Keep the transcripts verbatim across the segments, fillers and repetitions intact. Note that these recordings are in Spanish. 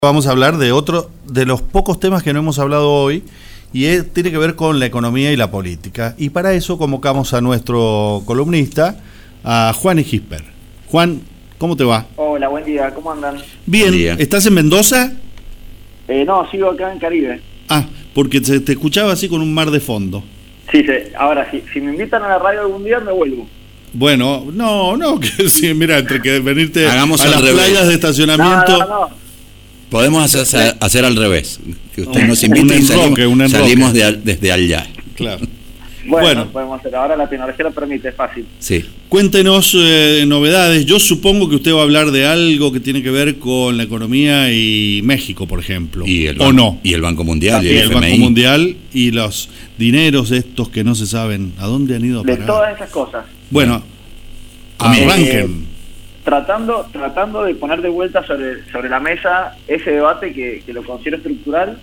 Vamos a hablar de otro de los pocos temas que no hemos hablado hoy y es, tiene que ver con la economía y la política. Y para eso convocamos a nuestro columnista, a Juan Egisper. Juan, ¿cómo te va? Hola, buen día, ¿cómo andan? Bien, ¿estás en Mendoza? Eh, no, sigo acá en Caribe. Ah, porque te, te escuchaba así con un mar de fondo. Sí, sí. Ahora, si, si me invitan a la radio algún día, me vuelvo. Bueno, no, no, que sí, mira, entre que venirte Hagamos a las revés. playas de estacionamiento... No, no, no. Podemos hacer, hacer al revés. Que usted nos Un invite y enroque, un salimos, enroque. salimos de, al- desde allá. Claro. Bueno, Bueno. podemos hacer. Ahora la tecnología lo permite, es fácil. Sí. Cuéntenos eh, novedades. Yo supongo que usted va a hablar de algo que tiene que ver con la economía y México, por ejemplo. Y el ¿O ban- no? Y el Banco Mundial y Y el, el F M I. Banco Mundial y los dineros estos que no se saben a dónde han ido a De parar. todas esas cosas. Bueno, Comienza. arranquen. Tratando tratando de poner de vuelta sobre, sobre la mesa ese debate que, que lo considero estructural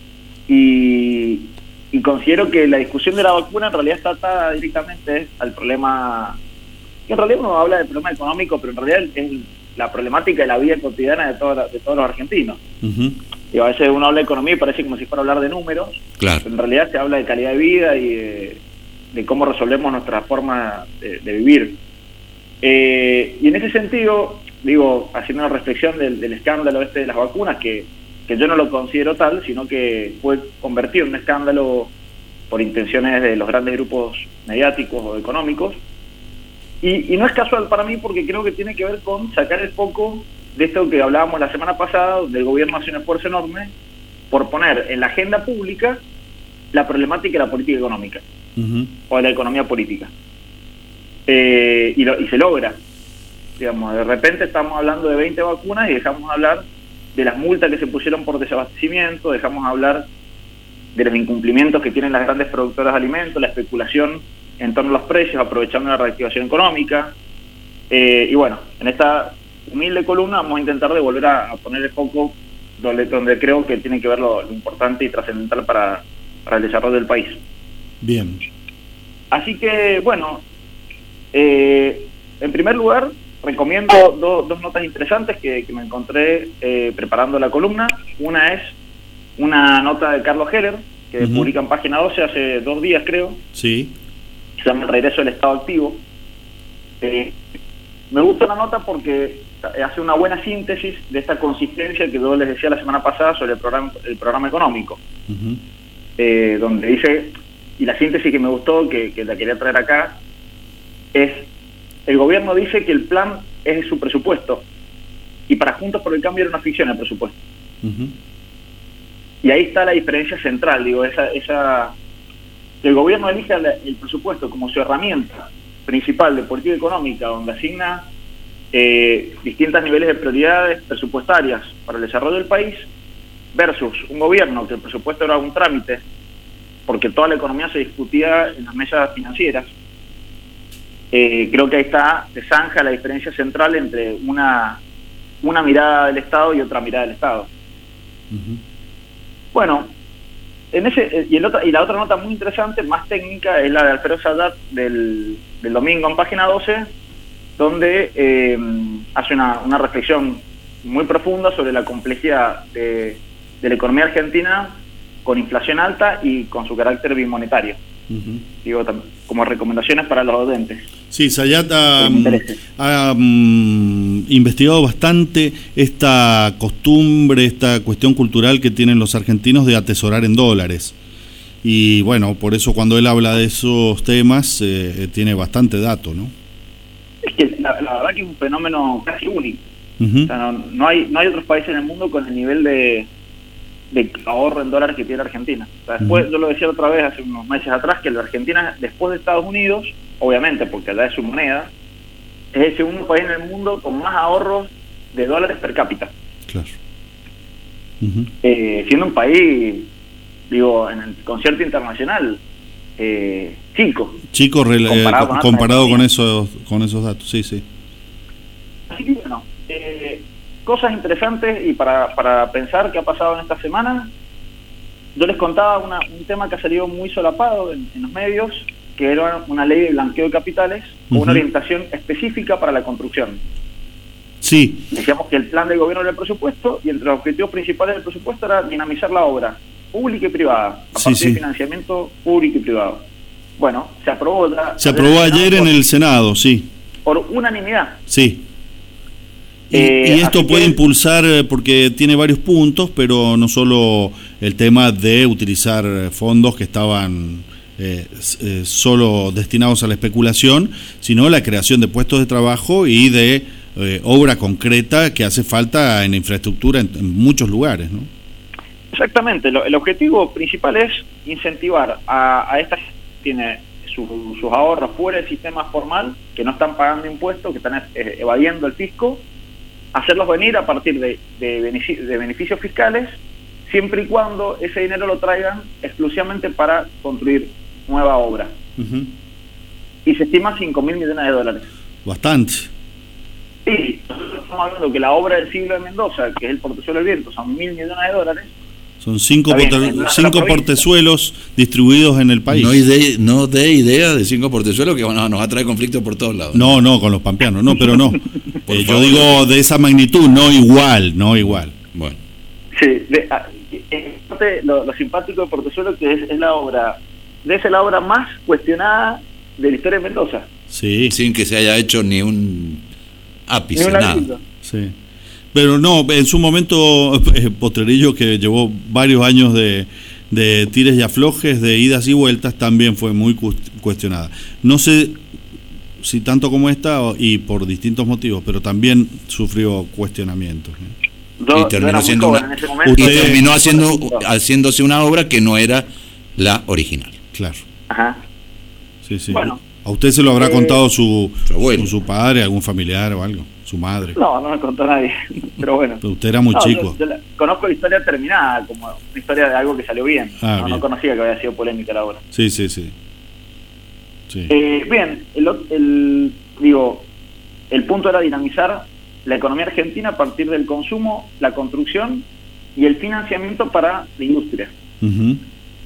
y, y considero que la discusión de la vacuna en realidad está atada directamente al problema, que en realidad uno habla del problema económico, pero en realidad es la problemática de la vida cotidiana de, toda la- de todos los argentinos. Ujú. Y a veces uno habla de economía y parece como si fuera a hablar de números, Claro. pero en realidad se habla de calidad de vida y de, de cómo resolvemos nuestra forma de, de vivir. Eh, y en ese sentido, digo, haciendo una reflexión del, del escándalo este de las vacunas, que, que yo no lo considero tal, sino que fue convertido en un escándalo por intenciones de los grandes grupos mediáticos o económicos. Y, y no es casual para mí porque creo que tiene que ver con sacar el foco de esto que hablábamos la semana pasada, donde el gobierno hace un esfuerzo enorme por poner en la agenda pública la problemática de la política económica Ujú. o de la economía política. Eh, y, lo, y se logra. Digamos, de repente estamos hablando de veinte vacunas y dejamos de hablar de las multas que se pusieron por desabastecimiento, dejamos de hablar de los incumplimientos que tienen las grandes productoras de alimentos, la especulación en torno a los precios, aprovechando la reactivación económica. Eh, y bueno, en esta humilde columna vamos a intentar de volver a, a poner el foco donde, donde creo que tiene que ver lo, lo importante y trascendental para, para el desarrollo del país. Bien. Así que, bueno, eh, en primer lugar, recomiendo do- dos notas interesantes que, que me encontré eh, preparando la columna. Una es una nota de Carlos Heller, que Ujú. publica en Página doce hace dos días, creo, Sí. que se llama El regreso del Estado activo. Eh, me gusta la nota porque hace una buena síntesis de esta consistencia que yo les decía la semana pasada sobre el programa, el programa económico. Ujú. eh, donde dice, y la síntesis que me gustó, que, que la quería traer acá, es, el gobierno dice que el plan es su presupuesto, y para Juntos por el Cambio era una ficción el presupuesto. Ujú. Y ahí está la diferencia central, digo, esa, esa que el gobierno elija la- el presupuesto como su herramienta principal de política económica, donde asigna eh, distintos niveles de prioridades presupuestarias para el desarrollo del país, versus un gobierno que el presupuesto era un trámite, porque toda la economía se discutía en las mesas financieras. Eh, creo que ahí está, se zanja la diferencia central entre una, una mirada del Estado y otra mirada del Estado. Ujú. Bueno, en ese eh, y, el otra, y la otra nota muy interesante, más técnica, es la de Alfredo Sadat del, del domingo en Página doce, donde eh, hace una, una reflexión muy profunda sobre la complejidad de, de la economía argentina con inflación alta y con su carácter bimonetario. Ujú. Digo, tam- como recomendaciones para los docentes. Sí, Sayat ha, Que me interese. ha, mm, investigado bastante esta costumbre, esta cuestión cultural que tienen los argentinos de atesorar en dólares. Y bueno, por eso cuando él habla de esos temas, eh, tiene bastante dato, ¿no? Es que la, la verdad que es un fenómeno casi único. Ujú. O sea, no, no hay no hay otros países en el mundo con el nivel de, de ahorro en dólares que tiene Argentina. O sea, después, Ujú. yo lo decía otra vez hace unos meses atrás, que la Argentina, después de Estados Unidos, obviamente porque allá es su moneda, es el segundo país en el mundo con más ahorros de dólares per cápita. Claro. Ujú. Eh, siendo un país, digo, en el concierto internacional, eh, chico. Chico, rel- eh, Comparado co- con otras comparado con economías. esos, con esos datos, sí, sí. Así que bueno, eh, cosas interesantes y para, para pensar qué ha pasado en esta semana. Yo les contaba una, un tema que ha salido muy solapado en, en los medios, que era una ley de blanqueo de capitales con Ujú. una orientación específica para la construcción. Sí. Decíamos que el plan del gobierno era el presupuesto y entre los objetivos principales del presupuesto era dinamizar la obra pública y privada, a Sí, partir sí. de financiamiento público y privado. Bueno, se aprobó la- Se aprobó ayer en el Senado, sí. por unanimidad. Sí. Y, Eh, y esto así puede que- impulsar, eh, porque tiene varios puntos, pero no solo el tema de utilizar eh, fondos que estaban eh, s- eh, solo destinados a la especulación, sino la creación de puestos de trabajo y de eh, obra concreta que hace falta en infraestructura en, en muchos lugares, ¿no? Exactamente, lo- el objetivo principal es incentivar a, a esta gente que tiene su- sus ahorros fuera del sistema formal, que no están pagando impuestos, que están eh, evadiendo el fisco, hacerlos venir a partir de, de, benefici- de beneficios fiscales, siempre y cuando ese dinero lo traigan exclusivamente para construir nueva obra. Ujú. Y se estima cinco mil millones de dólares. Bastante. Sí, nosotros estamos hablando que la obra del siglo de Mendoza, que es el portezuelo del viento, son mil millones de dólares. Son cinco, Está bien, porte- en la- la cinco provincia. portezuelos distribuidos en el país. No, ide- no dé idea de cinco portezuelos que bueno, nos va a traer conflictos por todos lados. No, no, con los pampeanos, no, pero no. Por Eh, yo favor. digo de esa magnitud, no igual, no igual. Bueno, Sí, de, a- en parte lo, lo simpático de Portezuelo que es, es la obra, de ser la obra más cuestionada de la historia de Mendoza. Sí, sin que se haya hecho ni un ápice, Ni un nada. ladrillo. sí. Pero no, en su momento, eh, Potrerillo, que llevó varios años de, de tires y aflojes, de idas y vueltas, también fue muy cu- cuestionada. No sé si tanto como esta o- y por distintos motivos, pero también sufrió cuestionamientos, ¿no? Yo- Y yo terminó era muy siendo joven una- en ese momento. Y Usted- terminó haciendo, haciéndose una obra que no era la original. Claro, Ajá. sí, sí. Bueno. A usted se lo habrá Eh, contado su, su abuelo. su padre, algún familiar o algo, su madre. No, no me contó nadie, pero bueno. Pero usted era muy No, chico. yo- yo la- conozco la historia terminada, como una historia de algo que salió bien. Ah, no, bien. no conocía que había sido polémica la obra. Sí, sí, sí. Sí. Eh, bien, el, ot- el- digo, el punto era dinamizar la economía argentina a partir del consumo, la construcción y el financiamiento para la industria. Ujú.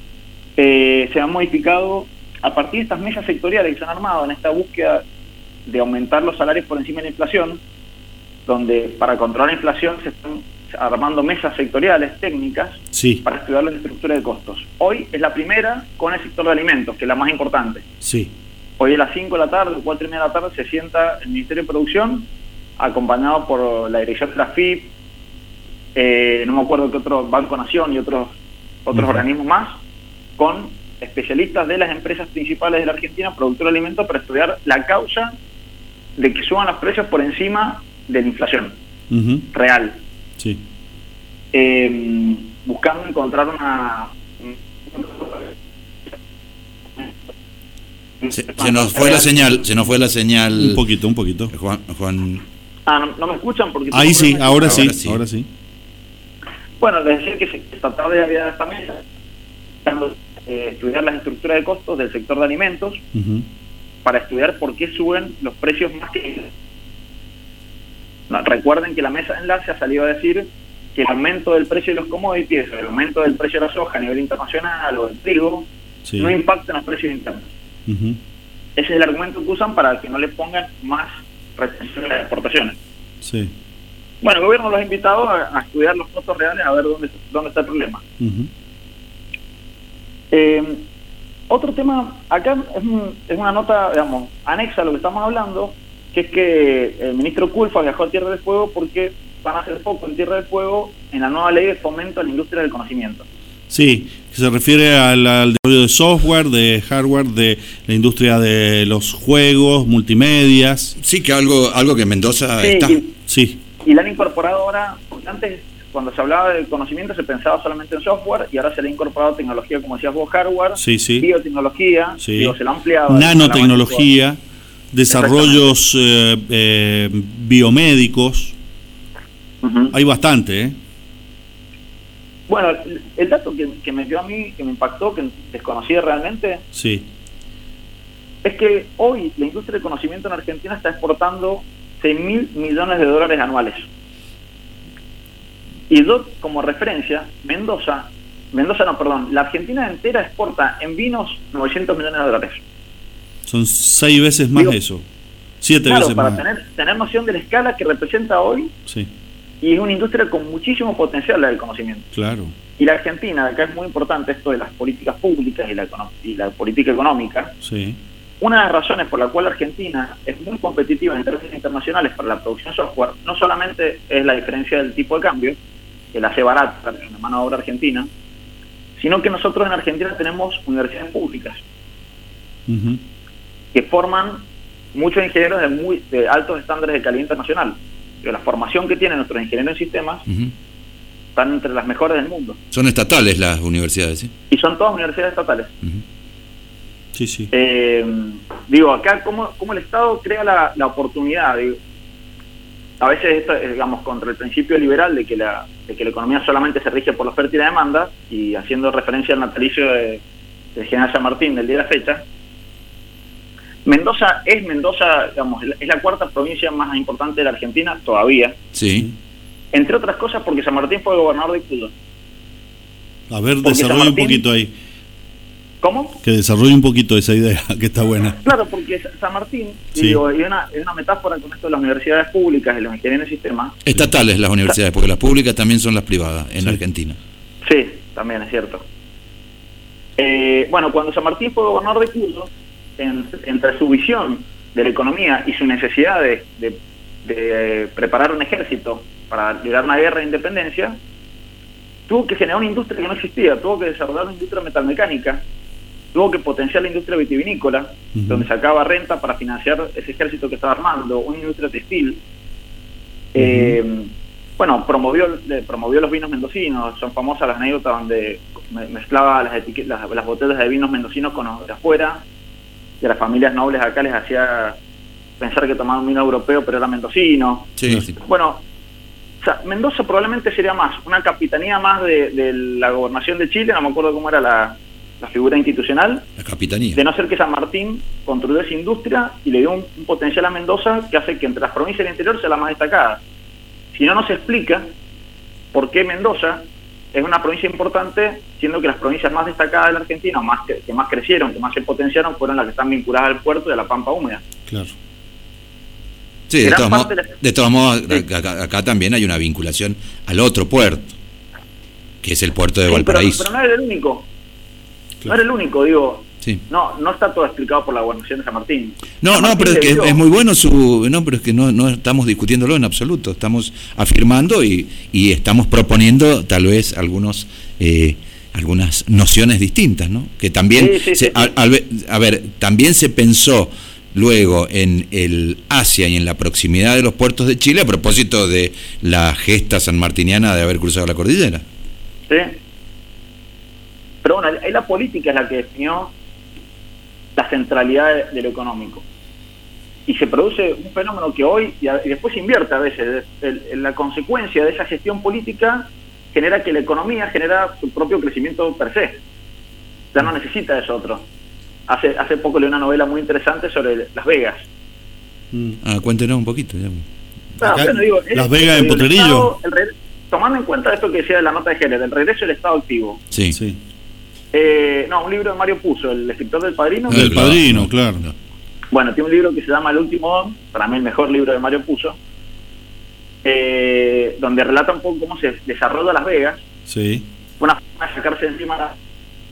Eh, se han modificado a partir de estas mesas sectoriales que se han armado en esta búsqueda de aumentar los salarios por encima de la inflación, donde para controlar la inflación se están armando mesas sectoriales técnicas Sí, para estudiar la estructura de costos. Hoy es la primera con el sector de alimentos, que es la más importante. sí. Hoy a las cinco de la tarde, cuatro y media de la tarde, se sienta el Ministerio de Producción, acompañado por la dirección de la F I P, eh, no me acuerdo qué otro, Banco Nación y otros otros Ujú. organismos más, con especialistas de las empresas principales de la Argentina, productores de alimentos, para estudiar la causa de que suban los precios por encima de la inflación Ujú. real, Sí. eh, buscando encontrar una... Se, se nos fue la señal, se nos fue la señal. Un poquito, un poquito. Juan, Juan, Ah, ¿no, no me escuchan? Porque Ahí tengo sí, problemas. ahora sí, Ahora sí. ahora sí. Bueno, les decía que se- esta tarde había esta mesa, buscando, eh, estudiar las estructuras de costos del sector de alimentos Ujú. para estudiar por qué suben los precios más que... No, recuerden que la mesa de enlace ha salido a decir que el aumento del precio de los commodities, el aumento del precio de la soja a nivel internacional o del trigo, Sí. no impacta en los precios internos. Ujú. Ese es el argumento que usan para que no le pongan más retención a las exportaciones. Sí. Bueno, el gobierno los ha invitado a, a estudiar los costos reales, a ver dónde, dónde está el problema. Ujú. Eh, otro tema, acá es, un- es una nota, digamos, anexa a lo que estamos hablando, que es que el ministro Culfa viajó a Tierra del Fuego porque van a hacer foco en Tierra del Fuego en la nueva ley de fomento a la industria del conocimiento. Sí, que se refiere al, al desarrollo de software, de hardware, de la industria de los juegos, multimedias. sí, que algo, algo que en Mendoza Sí, está. y, Sí, y la han incorporado ahora, porque antes cuando se hablaba de conocimiento se pensaba solamente en software y ahora se le ha incorporado tecnología, como decías vos, hardware, sí, sí. biotecnología, Sí. digo, se la ha ampliado. Nanotecnología, desarrollos eh, eh, biomédicos. Ujú. Hay bastante, ¿eh? Bueno, el, el dato que, que me dio a mí, que me impactó, que desconocía realmente, Sí. es que hoy la industria del conocimiento en Argentina está exportando seis mil millones de dólares anuales. Y yo, como referencia, Mendoza, Mendoza no, perdón, la Argentina entera exporta en vinos novecientos millones de dólares. Son seis veces más Digo- eso. Siete claro, veces para más. tener, tener noción de la escala que representa hoy, Sí, y es una industria con muchísimo potencial la del conocimiento. claro. Y la Argentina, acá es muy importante esto de las políticas públicas y la, econo- y la política económica. Sí. Una de las razones por la cual Argentina es muy competitiva en términos internacionales para la producción de software, no solamente es la diferencia del tipo de cambio, que la hace barata en la mano de obra argentina, sino que nosotros en Argentina tenemos universidades públicas Uh-huh. que forman muchos ingenieros de, muy, de altos estándares de calidad internacional. Pero la formación que tienen nuestros ingenieros en sistemas Uh-huh. están entre las mejores del mundo. Son estatales las universidades, ¿sí? Y son todas universidades estatales. Uh-huh. Sí, sí. Eh, digo, acá cómo, cómo el Estado crea la, la oportunidad. Digo, a veces esto es, digamos, contra el principio liberal de que, la, de que la economía solamente se rige por la oferta y la demanda, y haciendo referencia al natalicio de, del general San Martín del día de la fecha. Mendoza es Mendoza, digamos, es la cuarta provincia más importante de la Argentina todavía, Sí. entre otras cosas porque San Martín fue gobernador de Cuyo. A ver, Porque desarrolla San un Martín- poquito ahí. ¿Cómo? Que desarrolle un poquito esa idea, que está buena. Claro, porque San Martín, Sí. digo, y una, es una metáfora con esto de las universidades públicas y los ingenieros en sistemas. Estatales las universidades, porque las públicas también son las privadas en Sí. Argentina. Sí, también es cierto. Eh, bueno, cuando San Martín fue gobernador de Cuyo, en- entre su visión de la economía y su necesidad de, de- de preparar un ejército para librar una guerra de independencia, tuvo que generar una industria que no existía, tuvo que desarrollar una industria metalmecánica, tuvo que potenciar la industria vitivinícola, Ujú. donde sacaba renta para financiar ese ejército que estaba armando, una industria textil. Eh, bueno, promovió le- promovió los vinos mendocinos, son famosas las anécdotas donde me- mezclaba las, etiquet- las, las botellas de vinos mendocinos con los de afuera, y a las familias nobles acá les hacía pensar que tomaban un vino europeo, pero era mendocino. Sí, sí. Bueno, o sea, Mendoza probablemente sería más una capitanía más de, de la gobernación de Chile, no me acuerdo cómo era la, la figura institucional, La capitanía. de no ser que San Martín construyó esa industria y le dio un, un potencial a Mendoza que hace que entre las provincias del interior sea la más destacada. Si no, no se explica por qué Mendoza es una provincia importante, siendo que las provincias más destacadas de la Argentina, más que, que más crecieron, que más se potenciaron, fueron las que están vinculadas al puerto y a la pampa húmeda. Claro. Sí, de gran todos, parte modos, de la- de todos modos, Sí. acá, acá también hay una vinculación al otro puerto, que es el puerto de Sí, pero, Valparaíso. pero no era el único. No Claro. era el único, digo. Sí. No, no está todo explicado por la gobernación de San Martín. No, San no, Martín pero es le que es, dio- es muy bueno su... No, pero es que no, no estamos discutiéndolo en absoluto, estamos afirmando y, y estamos proponiendo tal vez algunos eh, algunas nociones distintas, ¿no? Que también, Sí, sí, se- sí, a, sí. al ve- a ver, también se pensó luego en el Asia y en la proximidad de los puertos de Chile a propósito de la gesta sanmartiniana de haber cruzado la cordillera. Sí. Pero bueno, ahí la política es la que definió la centralidad de, de lo económico. Y se produce un fenómeno que hoy, y, a- y después se invierte a veces, el- el- la consecuencia de esa gestión política genera que la economía genera su propio crecimiento per se. Ya no necesita eso otro. Hace, hace poco leí una novela muy interesante sobre Las Vegas. Mm. Ah, cuéntenos un poquito. Ya. Ah, Acá, bueno, digo, Las es- Vegas en digo, el Potrerillo. Estado, el re- tomando en cuenta esto que decía de la nota de Heller, el regreso del Estado activo. Sí. Sí. Eh, no, un libro de Mario Puzo, el escritor del Padrino. Ah, El claro. Padrino, claro. Bueno, tiene un libro que se llama El último Don, para mí el mejor libro de Mario Puzo, eh, donde relata un poco cómo se desarrolla Las Vegas, Sí. una forma de sacarse de encima la...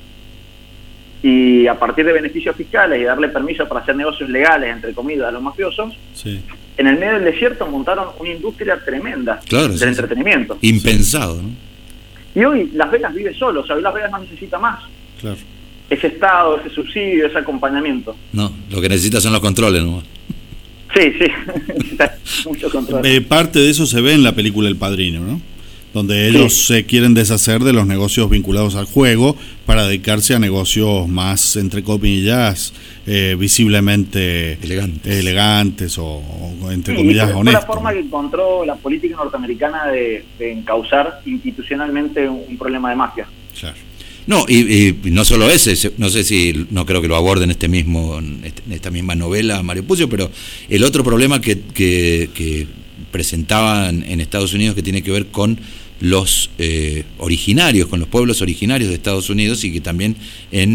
y a partir de beneficios fiscales y darle permiso para hacer negocios legales, entre comillas, a los mafiosos, Sí. en el medio del desierto montaron una industria tremenda Claro, del sí, sí. entretenimiento. Impensado, ¿no? Y hoy Las Vegas vive solo, o sea, hoy Las Vegas no necesita más Claro. ese estado, ese subsidio, ese acompañamiento. No, lo que necesita son los controles nomás. Sí, sí, mucho control. Eh, parte de eso se ve en la película El Padrino, ¿no? Donde ellos Sí. se quieren deshacer de los negocios vinculados al juego para dedicarse a negocios más, entre comillas, eh, visiblemente Elegantes. elegantes o, o, entre Sí, comillas, fue la honestos. forma que encontró la política norteamericana de, de encauzar institucionalmente un, un problema de mafia. Claro. No, y, y no solo ese, se- no sé si, no creo que lo aborde en este mismo, en este- en esta misma novela Mario Puzo, pero el otro problema que, que, que presentaban en Estados Unidos que tiene que ver con los eh, originarios, con los pueblos originarios de Estados Unidos y que también en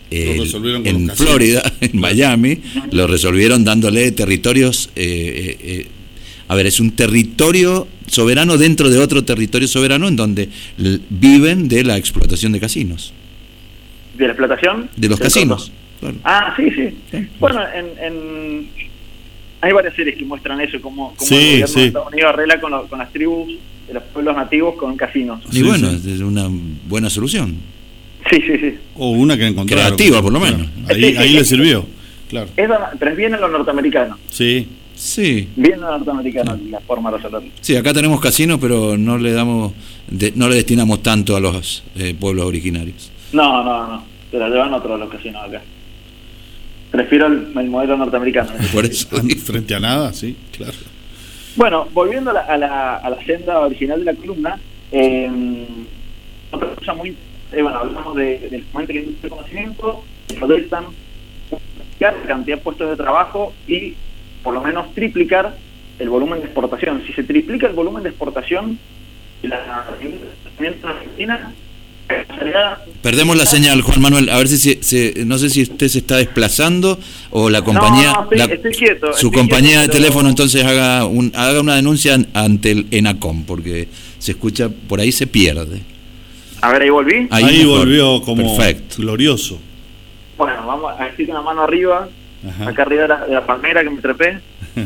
El, en Florida, en Miami, lo resolvieron dándole territorios, eh, eh, eh, a ver, es un territorio soberano dentro de otro territorio soberano en donde l- viven de la explotación de casinos. ¿De la explotación? De los casinos. Claro. Ah, sí, sí. sí. Bueno, en, en hay varias series que muestran eso, como, como sí, el gobierno sí. de Estados Unidos arregla con, lo, con las tribus de los pueblos nativos con casinos. Y sí, bueno, sí. es una buena solución. Sí, sí, sí. O una que encontraron. Creativa, por lo menos. Claro. Ahí, ahí le sirvió, claro. Es, pero es bien a lo norteamericano. Sí. Sí. Bien a lo norteamericano la forma de resolverlo. Sí, acá tenemos casinos, pero no le damos, de, no le destinamos tanto a los eh, pueblos originarios. No, no, no. Se la llevan otros los casinos acá. Prefiero el, el modelo norteamericano. Por eso. Frente a nada, sí, claro. Bueno, volviendo a la, a la, a la senda original de la columna, eh, otra cosa muy... Eh, bueno, hablamos de, del fomento de la industria del conocimiento, proyectan la cantidad de puestos de trabajo y por lo menos triplicar el volumen de exportación. Si se triplica el volumen de exportación, la industria argentina... Perdemos la señal, Juan Manuel. A ver si se, se, no sé si usted se está desplazando o la compañía, no, no, estoy, la, estoy quieto, su estoy compañía quieto, de pero... teléfono entonces haga un, haga una denuncia ante el ENACOM porque se escucha por ahí, se pierde. A ver, ahí volví. Ahí, ahí volvió como Perfecto. glorioso. Bueno, vamos a decir una mano arriba, Ajá. acá arriba de la, de la palmera que me trepé.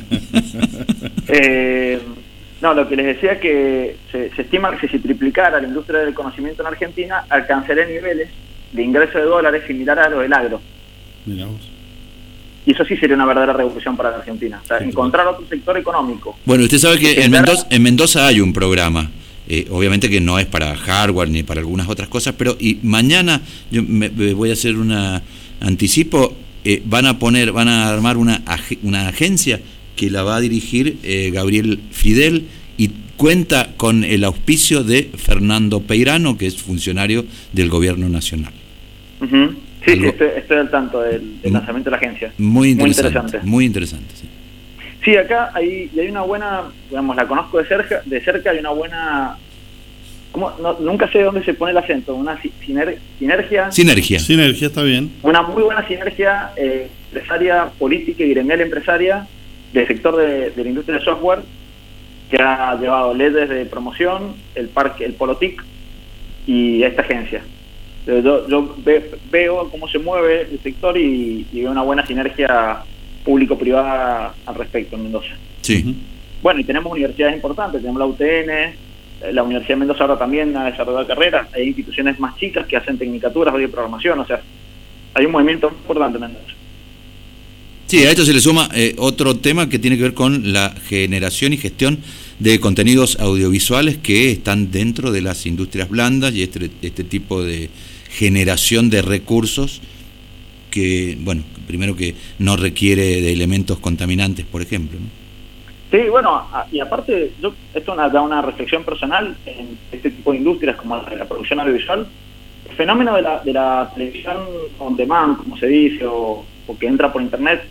eh, No, lo que les decía es que se, se estima que si se triplicara la industria del conocimiento en Argentina, alcanzaría niveles de ingreso de dólares similares a los del agro. Miramos. Y eso sí sería una verdadera revolución para la Argentina. O sea, sí, encontrar otro sector económico. Bueno, usted sabe que en Mendoza, en Mendoza hay un programa, eh, obviamente que no es para hardware ni para algunas otras cosas, pero y mañana yo me, me voy a hacer un anticipo, eh, van a poner, van a armar una, una agencia que la va a dirigir eh, Gabriel Fidel y cuenta con el auspicio de Fernando Peirano, que es funcionario del Gobierno Nacional. Uh-huh. Sí, Algo, estoy, estoy al tanto del, del lanzamiento de la agencia. Muy interesante. Muy interesante. Muy interesante sí. sí, acá hay, hay una buena, digamos, la conozco de cerca, de cerca hay una buena... ¿Cómo? No, nunca sé dónde se pone el acento, una siner, sinergia... Sinergia. Sinergia, está bien. Una muy buena sinergia eh, empresaria, política y gremial empresaria del sector de, de la industria de software, que ha llevado leyes de promoción, el parque, el Polo T I C y esta agencia. Yo, yo ve, veo cómo se mueve el sector y, y veo una buena sinergia público-privada al respecto en Mendoza. Sí. Bueno, y tenemos universidades importantes, tenemos la U T N, la Universidad de Mendoza ahora también ha desarrollado carreras, hay instituciones más chicas que hacen tecnicaturas o de programación, o sea, hay un movimiento importante en Mendoza. Sí, a esto se le suma eh, otro tema que tiene que ver con la generación y gestión de contenidos audiovisuales que están dentro de las industrias blandas y este, este tipo de generación de recursos que, bueno, primero que no requiere de elementos contaminantes, por ejemplo, ¿no? Sí, bueno, y aparte, yo esto da una, una reflexión personal en este tipo de industrias como la, la producción audiovisual. El fenómeno de la, de la televisión on demand, como se dice, o, o que entra por internet,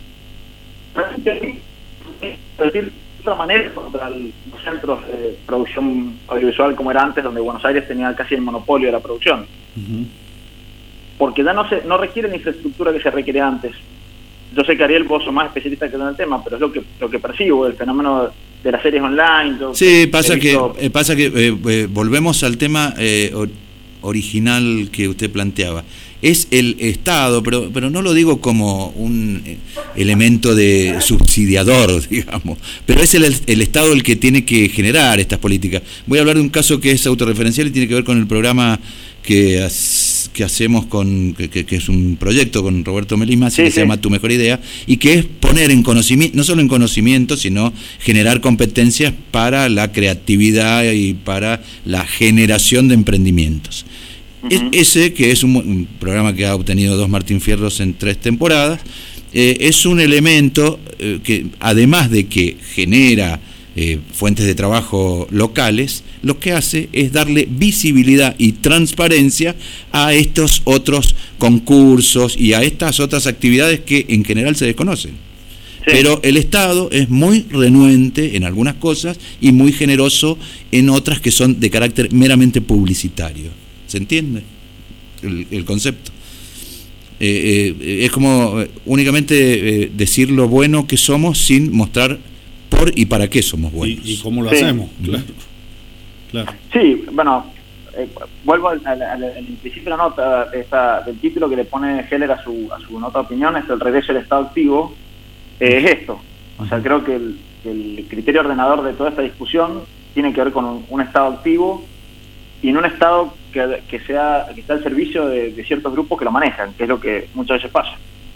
es decir, de otra manera contra el, los centros de producción audiovisual como era antes, donde Buenos Aires tenía casi el monopolio de la producción. Uh-huh. Porque ya no se no requiere la infraestructura que se requería antes. Yo sé que Ariel, vos sos más especialista que en el tema, pero es lo que lo que percibo, el fenómeno de las series online. Yo sí, pasa visto... que, eh, pasa que eh, eh, volvemos al tema eh, or, original que usted planteaba. Es el Estado, pero pero no lo digo como un elemento de subsidiador, digamos, pero es el, el Estado el que tiene que generar estas políticas. Voy a hablar de un caso que es autorreferencial y tiene que ver con el programa que, que hacemos con que, que es un proyecto con Roberto Melimasi, sí, que sí. se llama Tu Mejor Idea, y que es poner en conocimiento, no solo en conocimiento, sino generar competencias para la creatividad y para la generación de emprendimientos. Uh-huh. Ese, que es un, un programa que ha obtenido dos Martín Fierros en tres temporadas, eh, es un elemento eh, que, además de que genera eh, fuentes de trabajo locales, lo que hace es darle visibilidad y transparencia a estos otros concursos y a estas otras actividades que en general se desconocen. Sí. Pero el Estado es muy renuente en algunas cosas y muy generoso en otras que son de carácter meramente publicitario. ¿Se entiende el, el concepto? Eh, eh, es como únicamente eh, decir lo bueno que somos sin mostrar por y para qué somos buenos. ¿Y, y cómo lo Sí. hacemos? Claro. Claro. Sí, bueno, eh, vuelvo al, al, al, al principio de la nota, esta, del título que le pone Heller a su, a su nota de opinión, es el regreso del Estado activo, eh, es esto. O sea, creo que el, el criterio ordenador de toda esta discusión tiene que ver con un, un Estado activo y en un Estado que, que sea que está al servicio de, de ciertos grupos que lo manejan, que es lo que muchas veces pasa.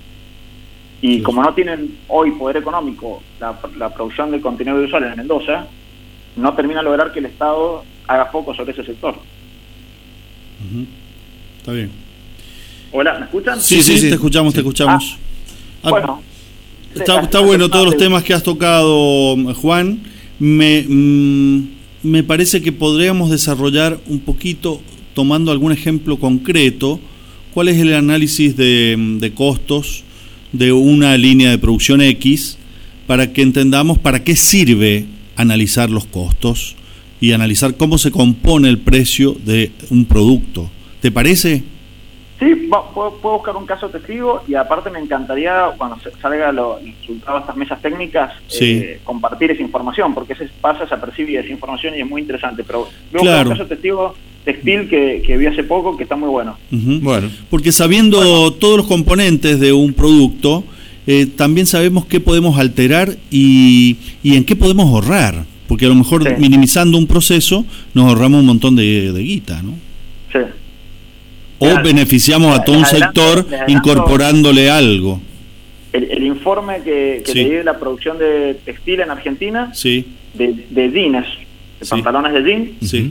Y Sí. como no tienen hoy poder económico la, la producción de contenido audiovisual en Mendoza, no termina de lograr que el Estado haga foco sobre ese sector. Ujú. Está bien. Hola, ¿me escuchan? Sí, sí, sí, sí, sí. te escuchamos, te escuchamos. Ah, Bueno. está, está bueno todos los temas que has tocado, Juan. Me, mm, me parece que podríamos desarrollar un poquito, tomando algún ejemplo concreto, cuál es el análisis de, de costos de una línea de producción X, para que entendamos para qué sirve analizar los costos y analizar cómo se compone el precio de un producto. ¿Te parece? Sí, va- puedo, puedo buscar un caso testigo y aparte me encantaría, cuando se- salga lo, el resultado de estas mesas técnicas, Sí. eh, compartir esa información, porque se pasa, se percibe esa información y es muy interesante. Pero voy a buscar Claro. un caso testigo textil que, que vi hace poco que está muy bueno. Ujú. Bueno, Porque sabiendo todos los componentes de un producto, eh, también sabemos qué podemos alterar y, y en qué podemos ahorrar. Porque a lo mejor Sí. minimizando un proceso nos ahorramos un montón de, de guita, ¿no? Sí. O Ya, beneficiamos a todo un les adelanto- sector les adelanto- incorporándole algo. El, el informe que, que Sí. leí de la producción de textil en Argentina, Sí, de, de jeans, de Sí. pantalones de jean, sí,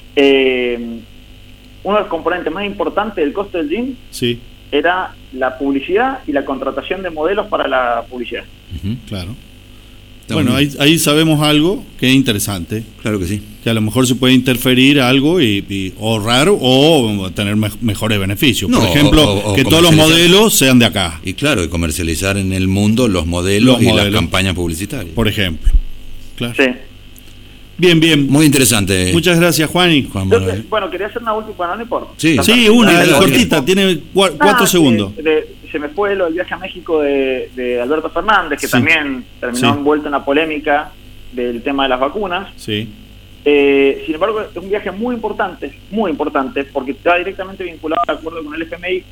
eh, uno de los componentes más importantes del costo del jean sí, era la publicidad y la contratación de modelos para la publicidad. ujú. claro. Está Bueno, ahí, bueno. ahí sabemos algo que es interesante, Claro que sí. que a lo mejor se puede interferir algo y, y ahorrar o tener me- mejores beneficios. No, Por ejemplo, o- o que todos los comercializar. modelos sean de acá, Y claro, y comercializar en el mundo los modelos Los y modelos. las campañas publicitarias. por ejemplo. Claro. Sí. Bien, bien. Muy interesante. Muchas gracias, Juani. Juan Yo, Manuel. bueno, quería hacer una última, bueno, no importa. Sí. Sí, una, Dale, dale. cortita, tiene cua- Ah, cuatro segundos. de- de- se me fue lo del viaje a México de, de Alberto Fernández, que Sí. también terminó Sí. envuelto en la polémica del tema de las vacunas. Sí, Eh, sin embargo, es un viaje muy importante, muy importante, porque está directamente vinculado al acuerdo con el F M I.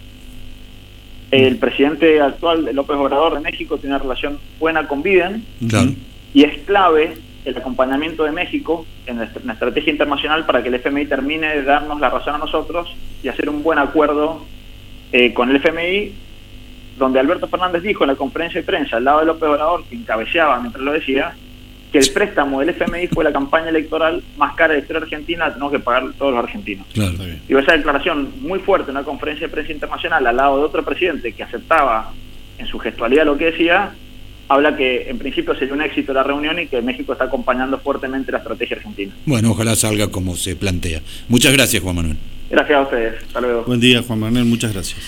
El presidente actual, López Obrador de México, tiene una relación buena con Biden Claro. Ujú. y es clave el acompañamiento de México en la, en la estrategia internacional para que el F M I termine de darnos la razón a nosotros y hacer un buen acuerdo eh, con el F M I, donde Alberto Fernández dijo en la conferencia de prensa al lado de López Obrador, que encabeceaba mientras lo decía, que el préstamo del F M I fue la campaña electoral más cara de la historia argentina, la tenemos que pagar todos los argentinos. Claro. Está bien. Y esa declaración muy fuerte en una conferencia de prensa internacional al lado de otro presidente que aceptaba en su gestualidad lo que decía, habla que en principio sería un éxito la reunión y que México está acompañando fuertemente la estrategia argentina. Bueno, ojalá salga como se plantea. Muchas gracias, Juan Manuel. Gracias a ustedes. Hasta luego. Buen día, Juan Manuel, muchas gracias.